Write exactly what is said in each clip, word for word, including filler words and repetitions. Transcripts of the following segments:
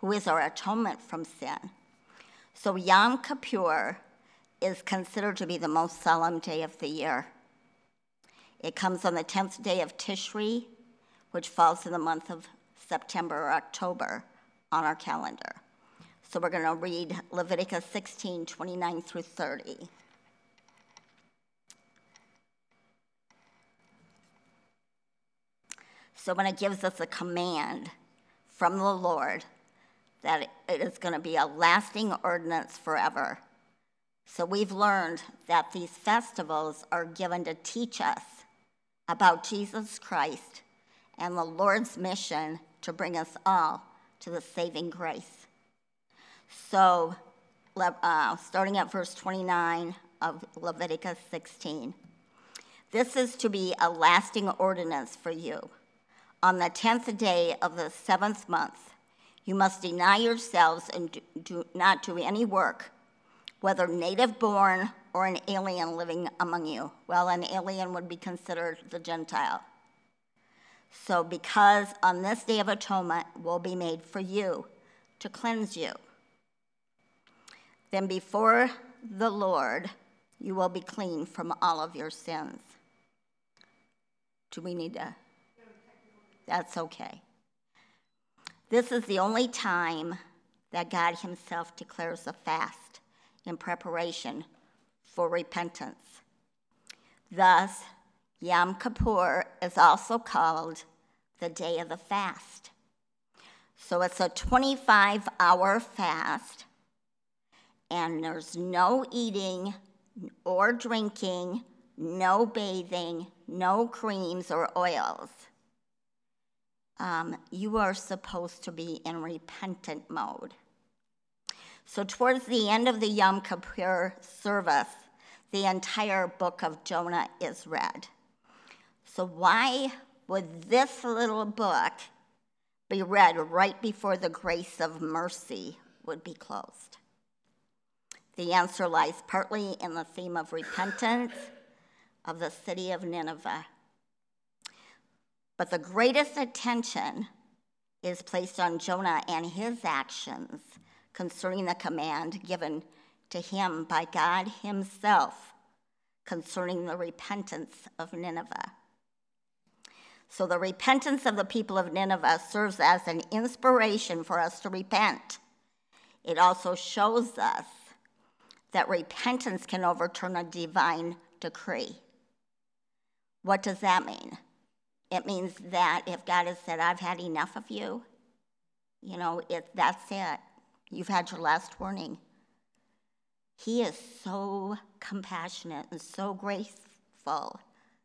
who is our atonement from sin. So Yom Kippur is considered to be the most solemn day of the year. It comes on the tenth day of Tishri, which falls in the month of September or October on our calendar. So we're going to read Leviticus sixteen, twenty-nine through thirty. So when it gives us a command from the Lord that it is going to be a lasting ordinance forever. So we've learned that these festivals are given to teach us about Jesus Christ and the Lord's mission to bring us all to the saving grace. So uh, starting at verse twenty-nine of Leviticus sixteen, this is to be a lasting ordinance for you. On the tenth day of the seventh month, you must deny yourselves and do, do not do any work, whether native born or an alien living among you. Well, an alien would be considered the Gentile. So because on this day of atonement will be made for you to cleanse you, then before the Lord you will be clean from all of your sins. Do we need to? That's okay. This is the only time that God himself declares a fast in preparation for repentance. Thus, Yom Kippur is also called the day of the fast. So it's a twenty-five hour fast, and there's no eating or drinking, no bathing, no creams or oils. Um, you are supposed to be in repentant mode. So towards the end of the Yom Kippur service, the entire book of Jonah is read. So why would this little book be read right before the grace of mercy would be closed? The answer lies partly in the theme of repentance of the city of Nineveh. But the greatest attention is placed on Jonah and his actions concerning the command given to him by God himself concerning the repentance of Nineveh. So the repentance of the people of Nineveh serves as an inspiration for us to repent. It also shows us that repentance can overturn a divine decree. What does that mean? It means that if God has said, I've had enough of you, you know, it, that's it. You've had your last warning. He is so compassionate and so graceful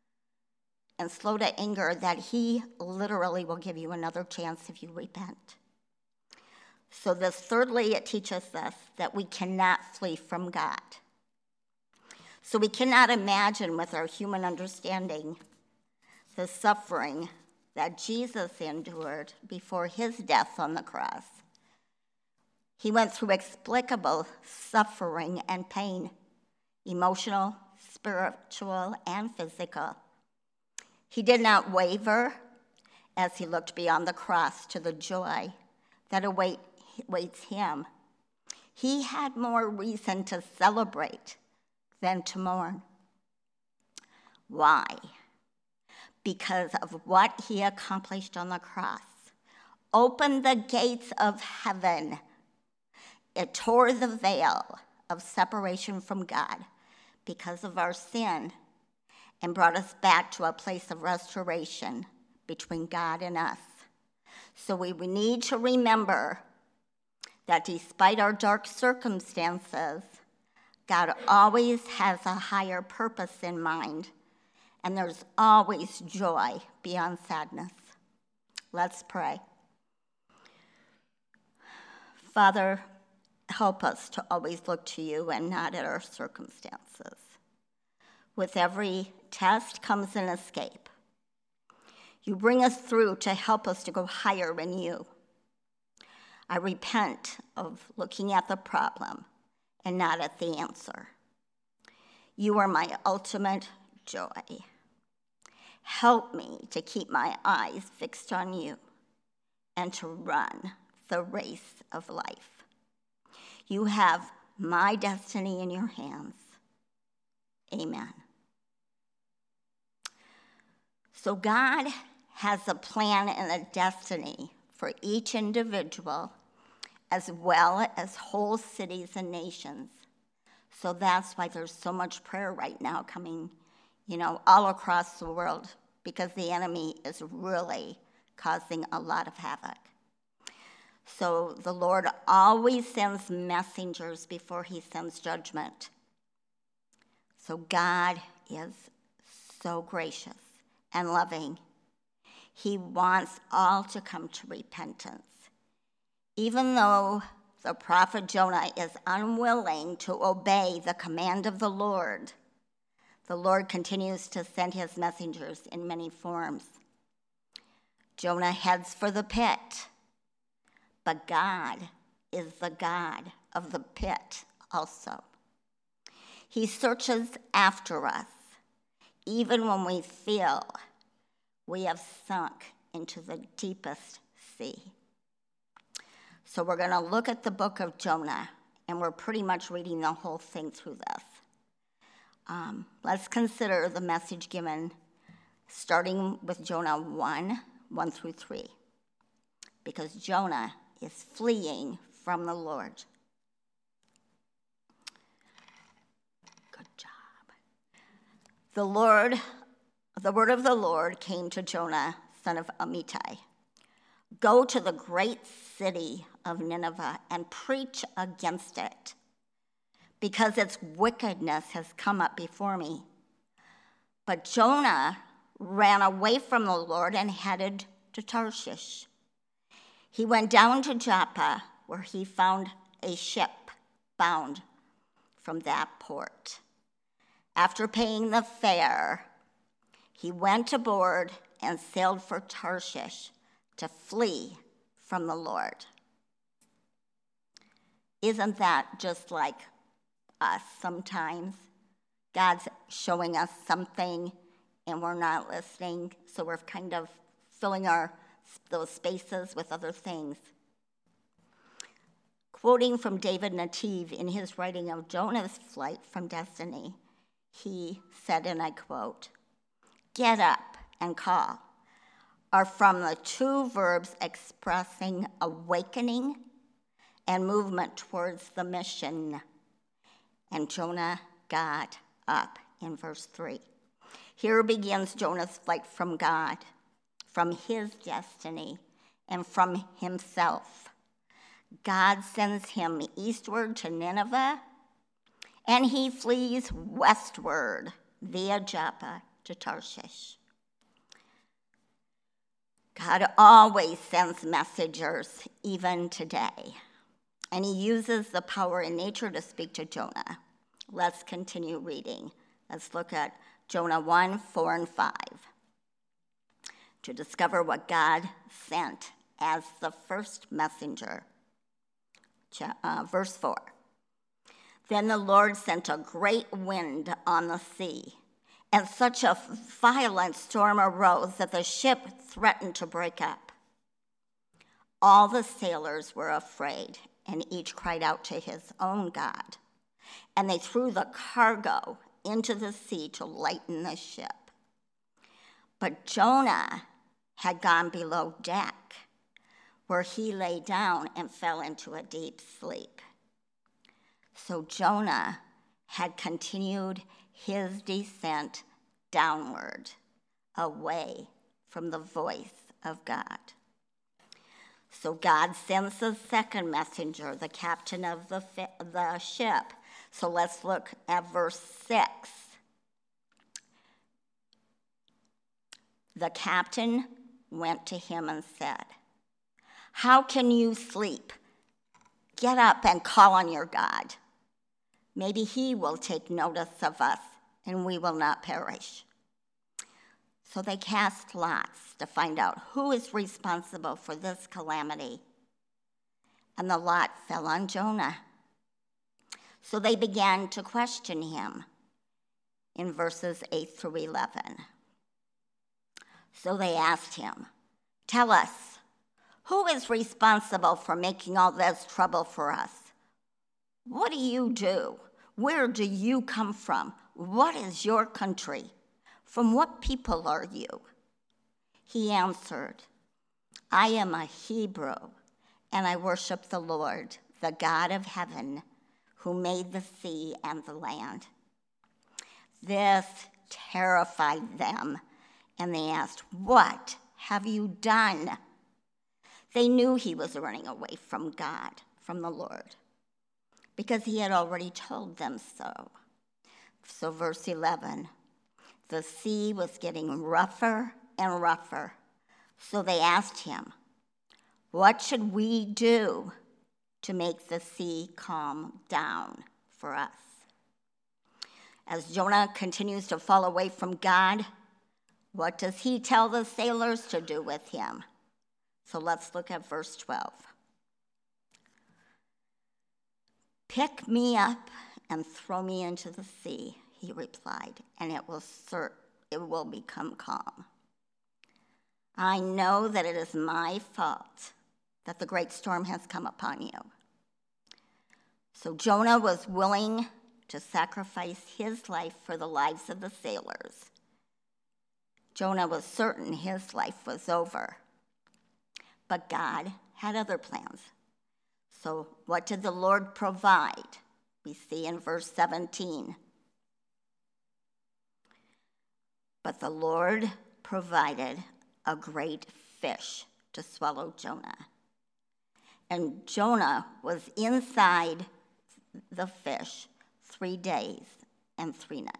and slow to anger that he literally will give you another chance if you repent. So this, thirdly, it teaches us that we cannot flee from God. So we cannot imagine with our human understanding the suffering that Jesus endured before his death on the cross. He went through explicable suffering and pain, emotional, spiritual, and physical. He did not waver as he looked beyond the cross to the joy that await, awaits him. He had more reason to celebrate than to mourn. Why? Because of what he accomplished on the cross. Opened the gates of heaven. It tore the veil of separation from God because of our sin and brought us back to a place of restoration between God and us. So we need to remember that despite our dark circumstances, God always has a higher purpose in mind, and there's always joy beyond sadness. Let's pray. Father, help us to always look to you and not at our circumstances. With every test comes an escape. You bring us through to help us to go higher in you. I repent of looking at the problem and not at the answer. You are my ultimate joy. Help me to keep my eyes fixed on you and to run the race of life. You have my destiny in your hands. Amen. So God has a plan and a destiny for each individual, as well as whole cities and nations. So that's why there's so much prayer right now coming, you know, all across the world, because the enemy is really causing a lot of havoc. So the Lord always sends messengers before he sends judgment. So God is so gracious and loving. He wants all to come to repentance. Even though the prophet Jonah is unwilling to obey the command of the Lord, the Lord continues to send his messengers in many forms. Jonah heads for the pit, but God is the God of the pit also. He searches after us, even when we feel we have sunk into the deepest sea. So we're going to look at the book of Jonah, and we're pretty much reading the whole thing through this. Um, let's consider the message given, starting with Jonah one, one through three, because Jonah is fleeing from the Lord. Good job. The Lord, the word of the Lord came to Jonah, son of Amittai. Go to the great city of Nineveh and preach against it, because its wickedness has come up before me. But Jonah ran away from the Lord and headed to Tarshish. He went down to Joppa, where he found a ship bound from that port. After paying the fare, he went aboard and sailed for Tarshish to flee from the Lord. Isn't that just like us sometimes? God's showing us something and we're not listening, so we're kind of filling our those spaces with other things. Quoting from David Nativ in his writing of Jonah's flight from destiny, he said, and I quote, "Get up and call," are from the two verbs expressing awakening and movement towards the mission. And Jonah got up in verse three. Here begins Jonah's flight from God, from his destiny, and from himself. God sends him eastward to Nineveh, and he flees westward via Joppa to Tarshish. God always sends messengers, even today, and he uses the power in nature to speak to Jonah. Let's continue reading. Let's look at Jonah one, four, and five to discover what God sent as the first messenger. Uh, verse four. Then the Lord sent a great wind on the sea, and such a violent storm arose that the ship threatened to break up. All the sailors were afraid, and each cried out to his own God. And they threw the cargo into the sea to lighten the ship. But Jonah had gone below deck, where he lay down and fell into a deep sleep. So Jonah had continued his descent downward, away from the voice of God. So God sends the second messenger, the captain of the, fi- the ship. So let's look at verse six. The captain went to him and said, "How can you sleep? Get up and call on your God. Maybe he will take notice of us and we will not perish." So they cast lots to find out who is responsible for this calamity. And the lot fell on Jonah. So they began to question him in verses eight through eleven. So they asked him, "Tell us, Who is responsible for making all this trouble for us? What do you do? Where do you come from? What is your country? From what people are you? He answered, I am a Hebrew, and I worship the Lord, the God of heaven, who made the sea and the land. This terrified them, and they asked, what have you done? They knew he was running away from God, from the Lord, because he had already told them so. So verse eleven, the sea was getting rougher and rougher. So they asked him, what should we do to make the sea calm down for us? As Jonah continues to fall away from God, what does he tell the sailors to do with him? So let's look at verse twelve. Pick me up and throw me into the sea, he replied, and it will cert- it will become calm. I know that it is my fault that the great storm has come upon you. So Jonah was willing to sacrifice his life for the lives of the sailors. Jonah was certain his life was over. But God had other plans. So what did the Lord provide? We see in verse seventeen. But the Lord provided a great fish to swallow Jonah. And Jonah was inside the fish three days and three nights.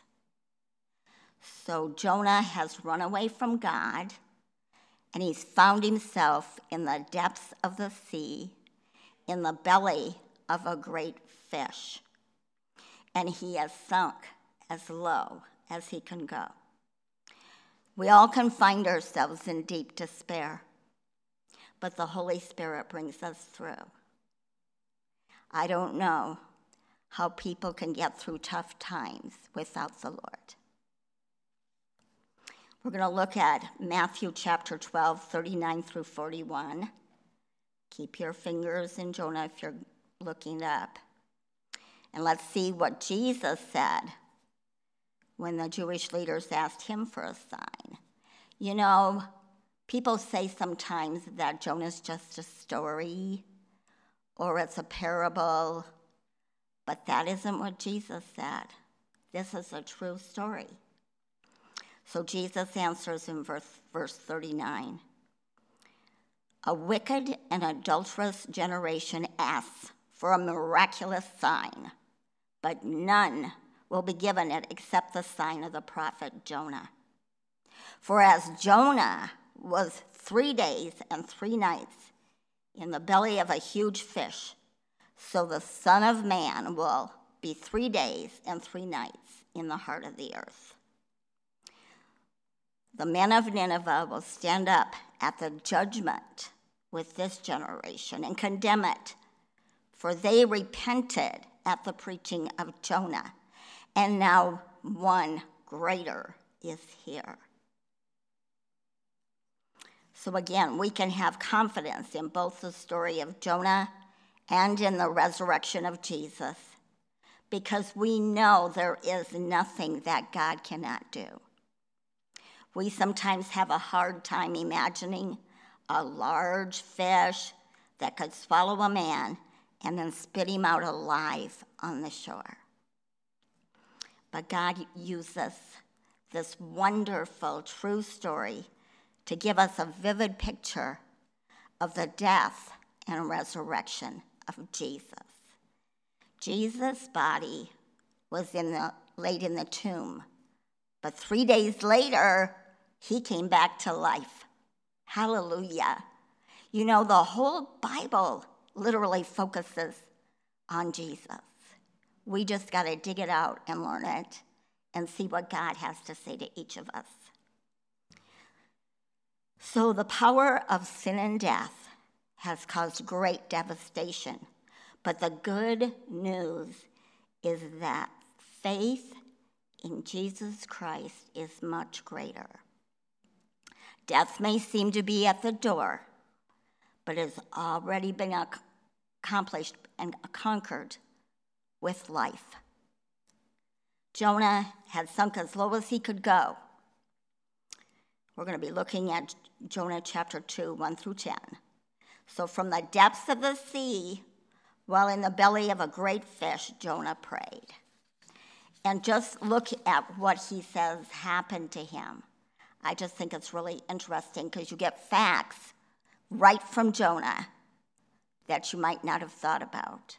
So Jonah has run away from God, and he's found himself in the depths of the sea, in the belly of a great fish. And he has sunk as low as he can go. We all can find ourselves in deep despair, but the Holy Spirit brings us through. I don't know how people can get through tough times without the Lord. We're going to look at Matthew chapter twelve, thirty-nine through forty-one. Keep your fingers in Jonah if you're looking up. And let's see what Jesus said when the Jewish leaders asked him for a sign. You know, people say sometimes that Jonah's just a story or it's a parable, but that isn't what Jesus said. This is a true story. So Jesus answers in verse, verse thirty-nine. A wicked and adulterous generation asks for a miraculous sign, but none will be given it except the sign of the prophet Jonah. For as Jonah was three days and three nights in the belly of a huge fish, so the Son of Man will be three days and three nights in the heart of the earth. The men of Nineveh will stand up at the judgment with this generation and condemn it, for they repented at the preaching of Jonah, and now one greater is here. So again, we can have confidence in both the story of Jonah and in the resurrection of Jesus, because we know there is nothing that God cannot do. We sometimes have a hard time imagining a large fish that could swallow a man and then spit him out alive on the shore. But God uses this wonderful, true story to give us a vivid picture of the death and resurrection of Jesus. Jesus' body was in the, laid in the tomb, but three days later, he came back to life. Hallelujah. You know, the whole Bible literally focuses on Jesus. We just got to dig it out and learn it and see what God has to say to each of us. So the power of sin and death has caused great devastation, but the good news is that faith in Jesus Christ is much greater. Death may seem to be at the door, but has already been ac- accomplished and conquered with life. Jonah had sunk as low as he could go. We're going to be looking at Jonah chapter two, one through ten. So from the depths of the sea, while in the belly of a great fish, Jonah prayed. And just look at what he says happened to him. I just think it's really interesting because you get facts right from Jonah that you might not have thought about.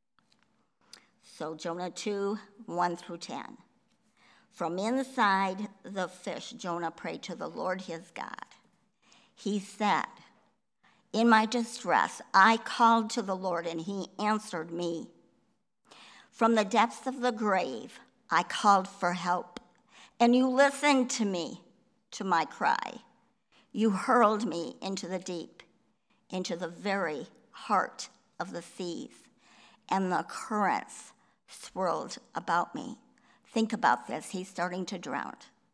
So Jonah two, one through ten. From inside the fish, Jonah prayed to the Lord his God. He said, "In my distress, I called to the Lord, and he answered me. From the depths of the grave, I called for help, and you listened to me, to my cry. You hurled me into the deep, into the very heart of the seas, and the currents swirled about me." Think about this. He's starting to drown.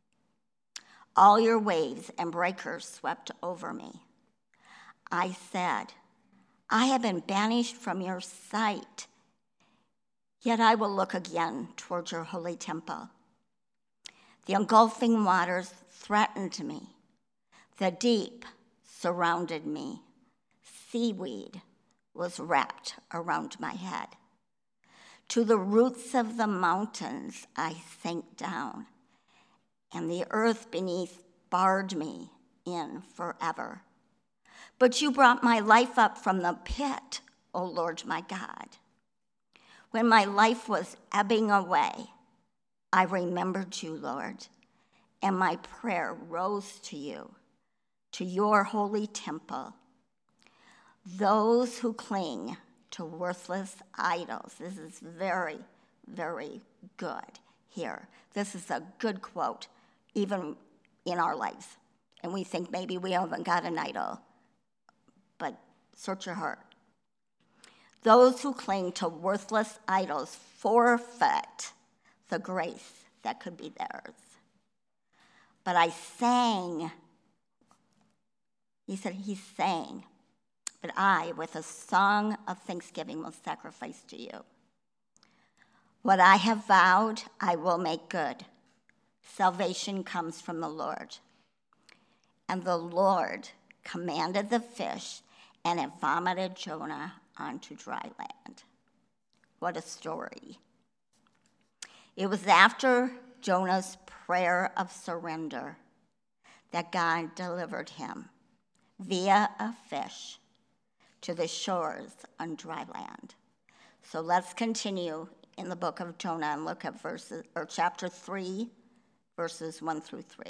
"All your waves and breakers swept over me. I said, I have been banished from your sight, yet I will look again towards your holy temple. The engulfing waters threatened me. The deep surrounded me. Seaweed was wrapped around my head. To the roots of the mountains I sank down, and the earth beneath barred me in forever. But you brought my life up from the pit, O Lord my God. When my life was ebbing away, I remembered you, Lord, and my prayer rose to you, to your holy temple. Those who cling to worthless idols." This is very, very good here. This is a good quote, even in our lives. And we think maybe we haven't got an idol, but search your heart. "Those who cling to worthless idols forfeit the grace that could be theirs. But I sang," he said he sang, "but I, with a song of thanksgiving, will sacrifice to you. What I have vowed, I will make good. Salvation comes from the Lord." And the Lord commanded the fish, and it vomited Jonah onto dry land. What a story. It was after Jonah's prayer of surrender that God delivered him via a fish to the shores on dry land. So let's continue in the book of Jonah and look at verses or chapter three, verses one through three.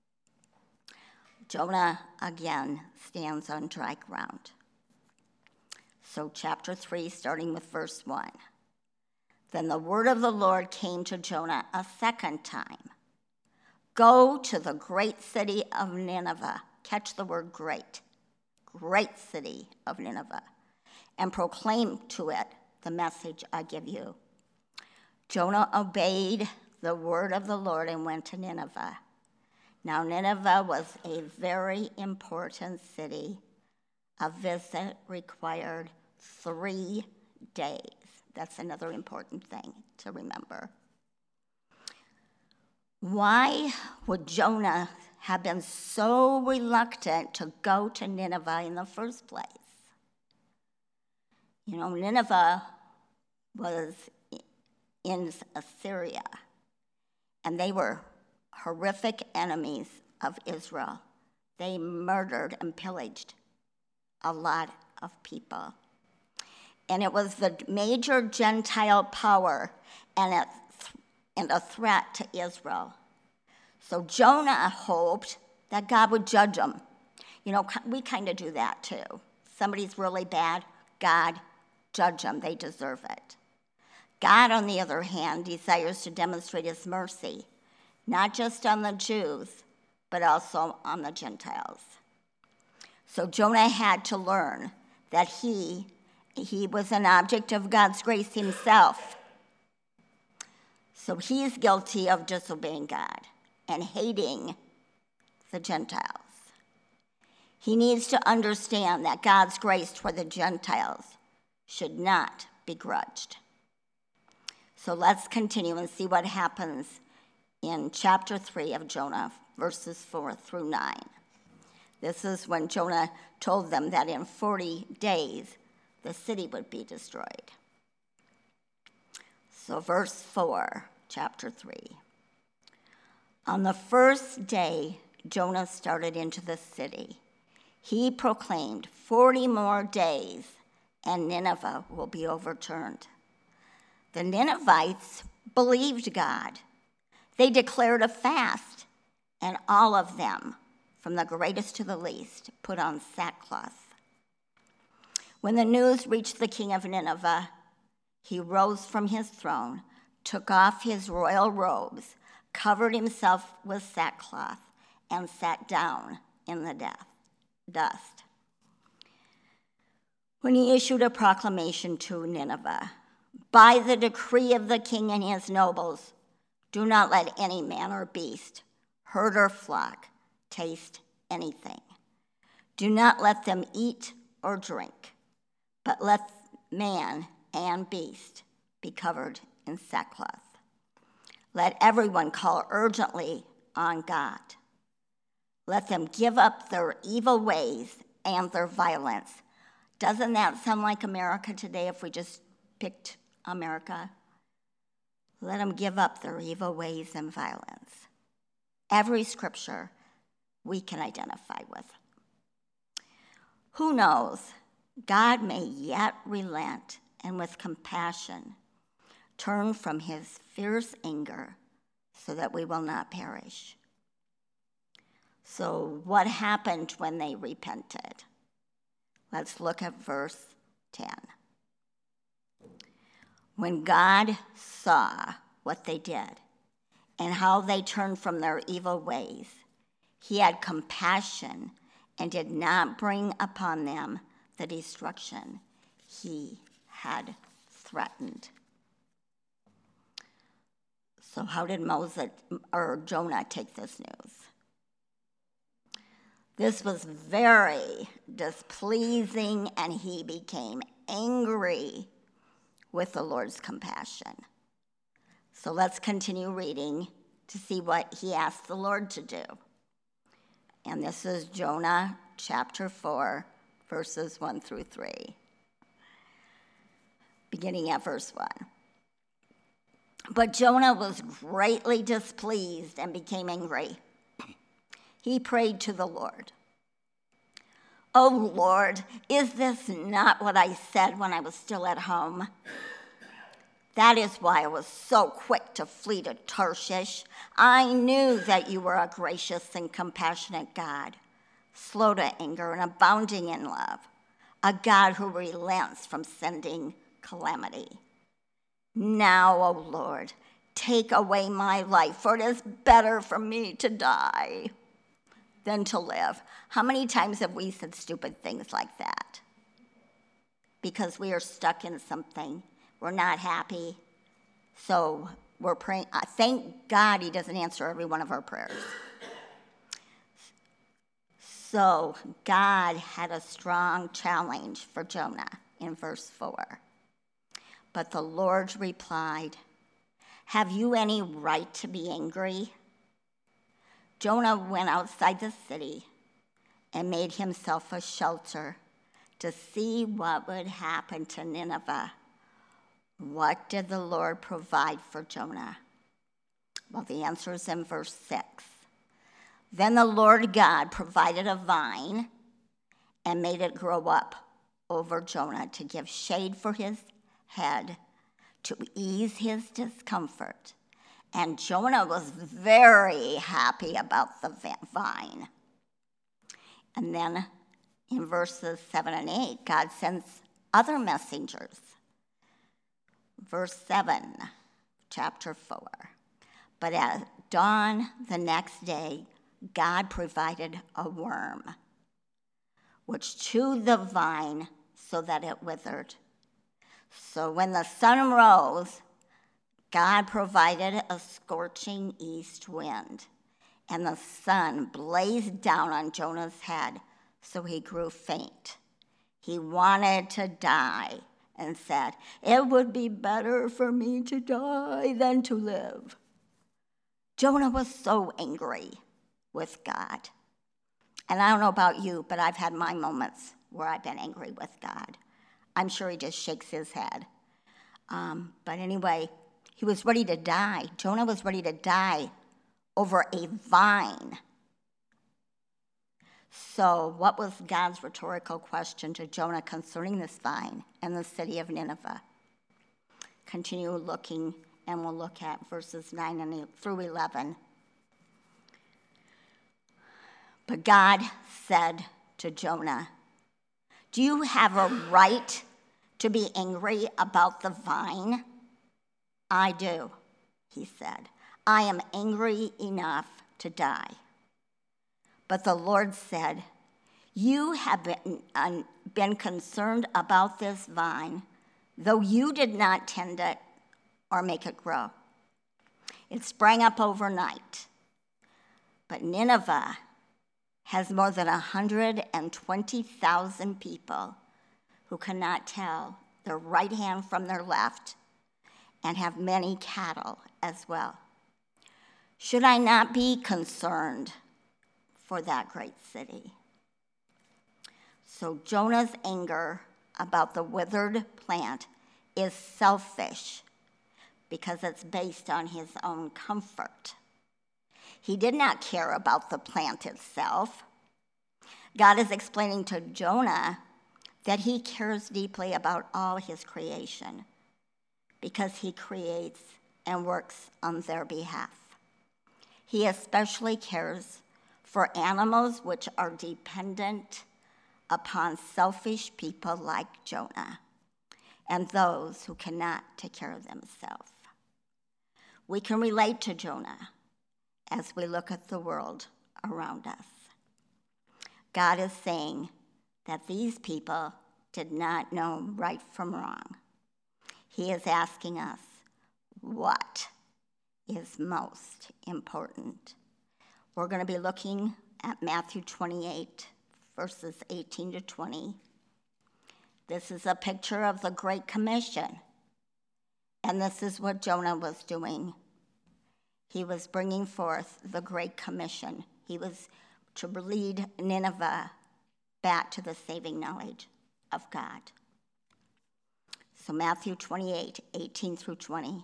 Jonah again stands on dry ground. So chapter three, starting with verse one. Then the word of the Lord came to Jonah a second time. "Go to the great city of Nineveh." Catch the word great. Great city of Nineveh, and proclaim to it the message I give you. Jonah obeyed the word of the Lord and went to Nineveh. Now Nineveh was a very important city. A visit required three days. That's another important thing to remember. Why would Jonah have been so reluctant to go to Nineveh in the first place? You know, Nineveh was in Assyria, and they were horrific enemies of Israel. They murdered and pillaged a lot of people. And it was the major Gentile power and a, and a threat to Israel. So Jonah hoped that God would judge them. You know, we kind of do that too. Somebody's really bad, God, judge them, they deserve it. God, on the other hand, desires to demonstrate his mercy, not just on the Jews, but also on the Gentiles. So Jonah had to learn that he, he was an object of God's grace himself. So he's guilty of disobeying God and hating the Gentiles. He needs to understand that God's grace toward the Gentiles should not be grudged. So let's continue and see what happens in chapter three of Jonah, verses four through nine. This is when Jonah told them that in forty days the city would be destroyed. So verse four, chapter three. On the first day Jonah started into the city, he proclaimed, forty more days and Nineveh will be overturned. The Ninevites believed God. They declared a fast, and all of them, from the greatest to the least, put on sackcloth. When the news reached the king of Nineveh, he rose from his throne, took off his royal robes, covered himself with sackcloth, and sat down in the death, dust. When he issued a proclamation to Nineveh, by the decree of the king and his nobles, do not let any man or beast, herd or flock, taste anything. Do not let them eat or drink, but let man and beast be covered in sackcloth. Let everyone call urgently on God. Let them give up their evil ways and their violence. Doesn't that sound like America today if we just picked America? Let them give up their evil ways and violence. Every scripture we can identify with. Who knows? God may yet relent and with compassion turn from his fierce anger so that we will not perish. So what happened when they repented? Let's look at verse ten. When God saw what they did and how they turned from their evil ways, he had compassion and did not bring upon them the destruction he had threatened. So how did Moses or Jonah take this news? This was very displeasing, and he became angry with the Lord's compassion. So let's continue reading to see what he asked the Lord to do. And this is Jonah chapter four, verses one through three. Beginning at verse one. But Jonah was greatly displeased and became angry. He prayed to the Lord. "Oh Lord, is this not what I said when I was still at home? That is why I was so quick to flee to Tarshish. I knew that you were a gracious and compassionate God, slow to anger and abounding in love, a God who relents from sending calamity. Now, O Lord, take away my life, for it is better for me to die than to live." How many times have we said stupid things like that? Because we are stuck in something. We're not happy. So we're praying. Thank God he doesn't answer every one of our prayers. So God had a strong challenge for Jonah in verse four. But the Lord replied, "Have you any right to be angry?" Jonah went outside the city and made himself a shelter to see what would happen to Nineveh. What did the Lord provide for Jonah? Well, the answer is in verse six. Then the Lord God provided a vine and made it grow up over Jonah to give shade for his head, to ease his discomfort. And Jonah was very happy about the vine. And then in verses seven and eight, God sends other messengers. Verse seven, chapter four. But at dawn the next day, God provided a worm, which chewed the vine so that it withered. So when the sun rose, God provided a scorching east wind, and the sun blazed down on Jonah's head so he grew faint. He wanted to die and said, "It would be better for me to die than to live." Jonah was so angry with God. And I don't know about you, but I've had my moments where I've been angry with God. I'm sure he just shakes his head. Um, but anyway, he was ready to die. Jonah was ready to die over a vine. So what was God's rhetorical question to Jonah concerning this vine and the city of Nineveh? Continue looking, and we'll look at verses nine through eleven. But God said to Jonah, "Do you have a right to be angry about the vine?" "I do," he said. "I am angry enough to die." But the Lord said, "You have been, uh, been concerned about this vine, though you did not tend it or make it grow. It sprang up overnight. But Nineveh has more than one hundred twenty thousand people who cannot tell their right hand from their left, and have many cattle as well. Should I not be concerned for that great city?" So Jonah's anger about the withered plant is selfish because it's based on his own comfort. He did not care about the plant itself. God is explaining to Jonah that he cares deeply about all his creation because he creates and works on their behalf. He especially cares for animals which are dependent upon selfish people like Jonah and those who cannot take care of themselves. We can relate to Jonah as we look at the world around us. God is saying that these people did not know right from wrong. He is asking us, what is most important? We're going to be looking at Matthew twenty-eight, verses eighteen to twenty. This is a picture of the Great Commission, and this is what Jonah was doing. He was bringing forth the Great Commission. He was to lead Nineveh back to the saving knowledge of God. So Matthew twenty-eight, eighteen through twenty.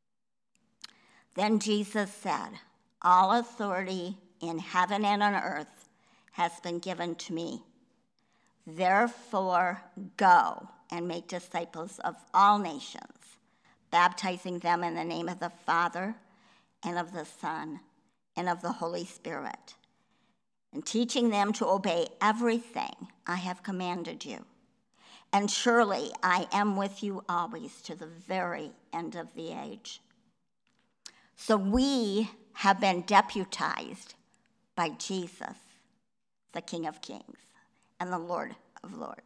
Then Jesus said, "All authority in heaven and on earth has been given to me. Therefore, go and make disciples of all nations, baptizing them in the name of the Father and of the Son and of the Holy Spirit, and teaching them to obey everything I have commanded you. And surely I am with you always to the very end of the age." So we have been deputized by Jesus, the King of Kings and the Lord of Lords.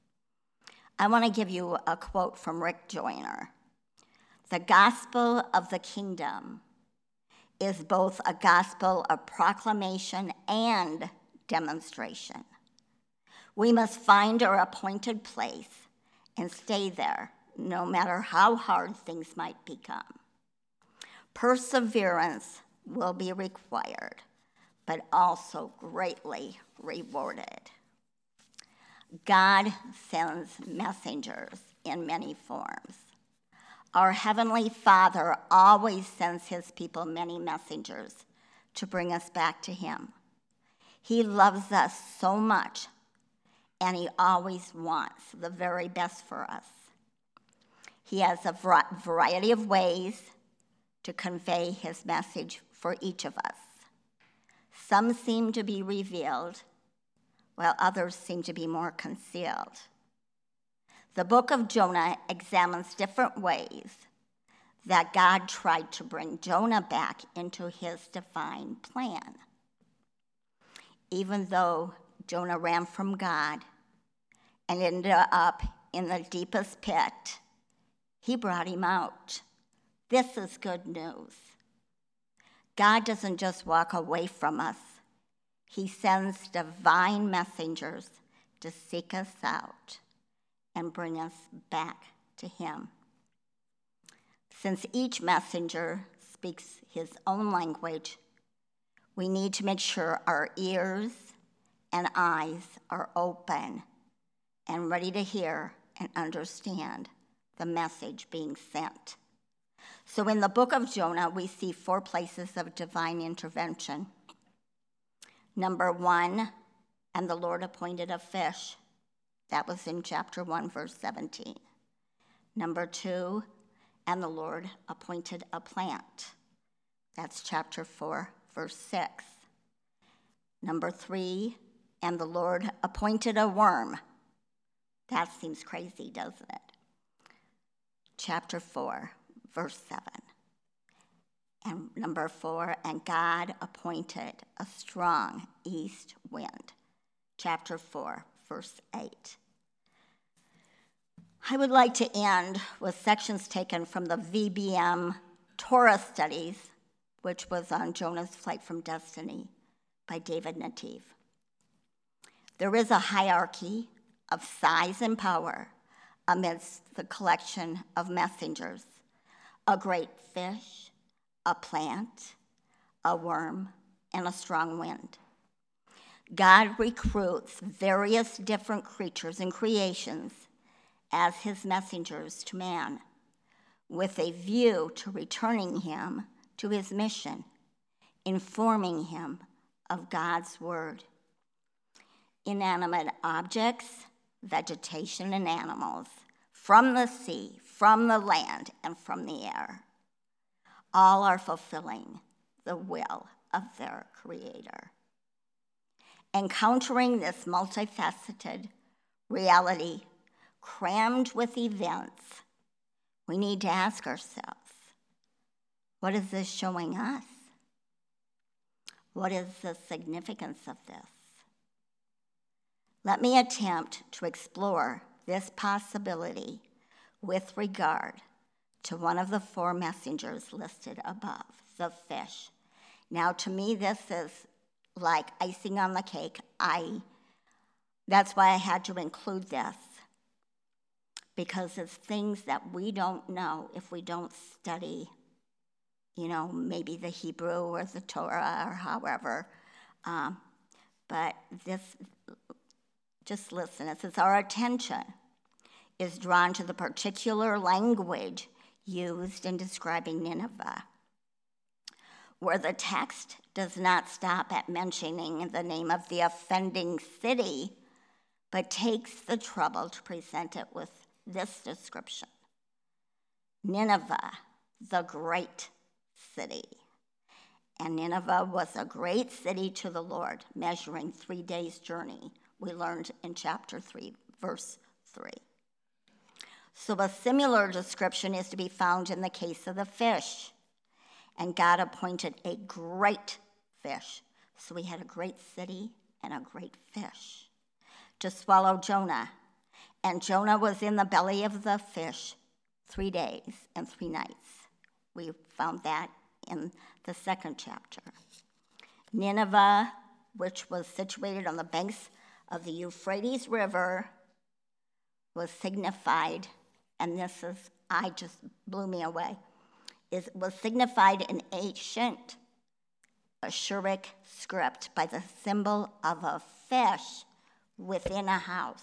I want to give you a quote from Rick Joyner. "The gospel of the kingdom is both a gospel of proclamation and demonstration. We must find our appointed place and stay there, no matter how hard things might become. Perseverance will be required, but also greatly rewarded. God sends messengers in many forms. Our Heavenly Father always sends his people many messengers to bring us back to him. He loves us so much, and he always wants the very best for us. He has a variety of ways to convey his message for each of us. Some seem to be revealed, while others seem to be more concealed. The book of Jonah examines different ways that God tried to bring Jonah back into his divine plan. Even though Jonah ran from God and ended up in the deepest pit, he brought him out. This is good news. God doesn't just walk away from us. he sends divine messengers to seek us out and bring us back to him. Since each messenger speaks his own language, we need to make sure our ears and eyes are open and ready to hear and understand the message being sent. So in the book of Jonah, we see four places of divine intervention. Number one, and the Lord appointed a fish. That was in chapter one, verse seventeen. Number two, and the Lord appointed a plant. That's chapter four, verse six. Number three, and the Lord appointed a worm. That seems crazy, doesn't it? Chapter four, verse seven. And number four, and God appointed a strong east wind. Chapter four, verse eight. I would like to end with sections taken from the V B M Torah Studies, which was on Jonah's Flight from Destiny by David Nativ. There is a hierarchy of size and power amidst the collection of messengers: a great fish, a plant, a worm, and a strong wind. God recruits various different creatures and creations as his messengers to man, with a view to returning him to his mission, informing him of God's word. Inanimate objects, vegetation, and animals, from the sea, from the land, and from the air, all are fulfilling the will of their Creator. Encountering this multifaceted reality crammed with events, we need to ask ourselves, what is this showing us? What is the significance of this? Let me attempt to explore this possibility with regard to one of the four messengers listed above, the fish. Now, to me, this is like icing on the cake. I, that's why I had to include this, because it's things that we don't know if we don't study, you know, maybe the Hebrew or the Torah or however. Um, but this, just listen, it says our attention is drawn to the particular language used in describing Nineveh, where the text does not stop at mentioning the name of the offending city, but takes the trouble to present it with this description: Nineveh, the great city. And Nineveh was a great city to the Lord, measuring three days' journey. We learned in chapter three, verse three. So a similar description is to be found in the case of the fish. And God appointed a great fish. So we had a great city and a great fish to swallow Jonah. And Jonah was in the belly of the fish three days and three nights. We found that in the second chapter. Nineveh, which was situated on the banks of the Euphrates River, was signified, and this is, I just blew me away, is was signified in ancient Ashuric script by the symbol of a fish within a house.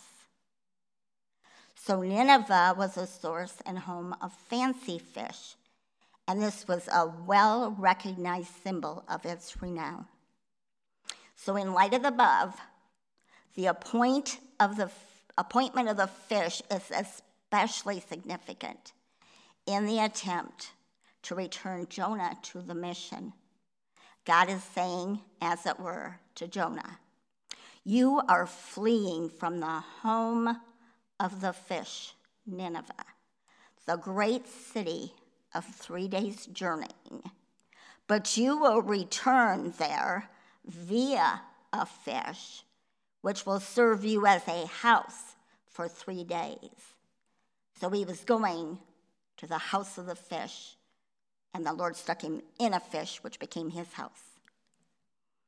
So Nineveh was a source and home of fancy fish, and this was a well-recognized symbol of its renown. So in light of the above, the appoint of the appointment of the fish is especially significant in the attempt to return Jonah to the mission. God is saying, as it were, to Jonah, you are fleeing from the home of the fish, Nineveh, the great city of three days' journeying, but you will return there via a fish, which will serve you as a house for three days. So he was going to the house of the fish, and the Lord stuck him in a fish, which became his house.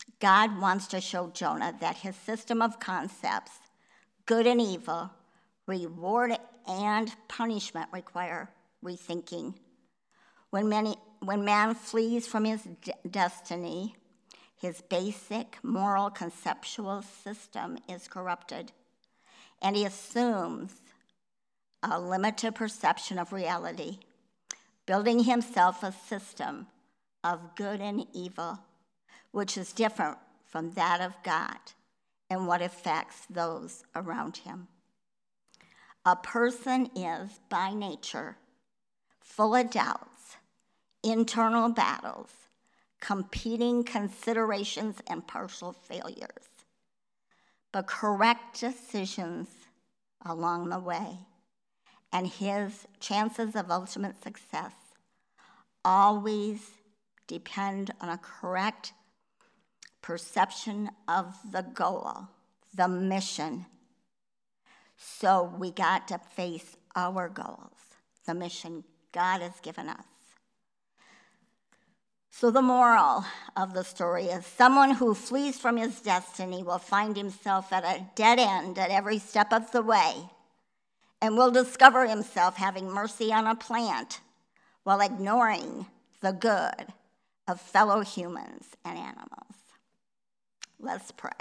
God wants to show Jonah that his system of concepts, good and evil, reward and punishment, require rethinking. When, many, when man flees from his de- destiny, his basic moral conceptual system is corrupted, and he assumes a limited perception of reality, building himself a system of good and evil, which is different from that of God and what affects those around him. A person is, by nature, full of doubts, internal battles, competing considerations, and partial failures. But correct decisions along the way, and his chances of ultimate success always depend on a correct perception of the goal, the mission. So we got to face our goals, the mission God has given us. So the moral of the story is someone who flees from his destiny will find himself at a dead end at every step of the way, and will discover himself having mercy on a plant while ignoring the good of fellow humans and animals. Let's pray.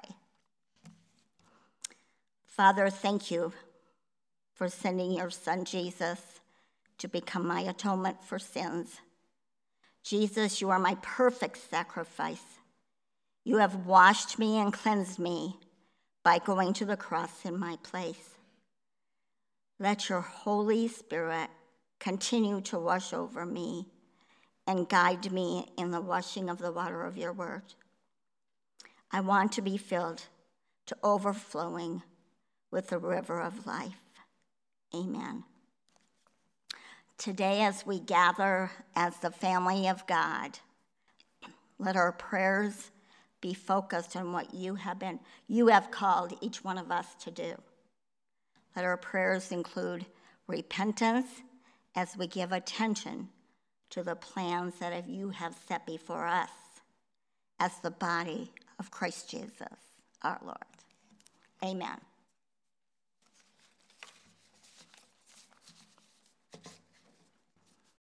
Father, thank you for sending your son Jesus to become my atonement for sins. Jesus, you are my perfect sacrifice. You have washed me and cleansed me by going to the cross in my place. Let your Holy Spirit continue to wash over me and guide me in the washing of the water of your word. I want to be filled to overflowing with the river of life. Amen. Today, as we gather as the family of God, let our prayers be focused on what you have been, you have called each one of us to do. Let our prayers include repentance as we give attention to the plans that you have set before us as the body of Christ Jesus, our Lord. Amen.